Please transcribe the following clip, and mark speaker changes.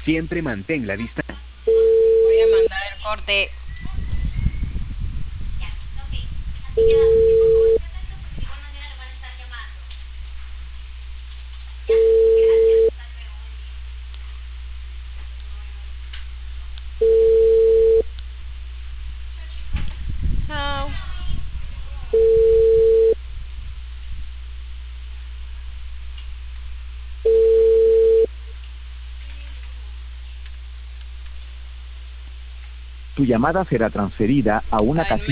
Speaker 1: Siempre mantén la distancia.
Speaker 2: Voy a mandar el corte. Chao.
Speaker 1: Tu llamada será transferida a una
Speaker 2: Ay, no me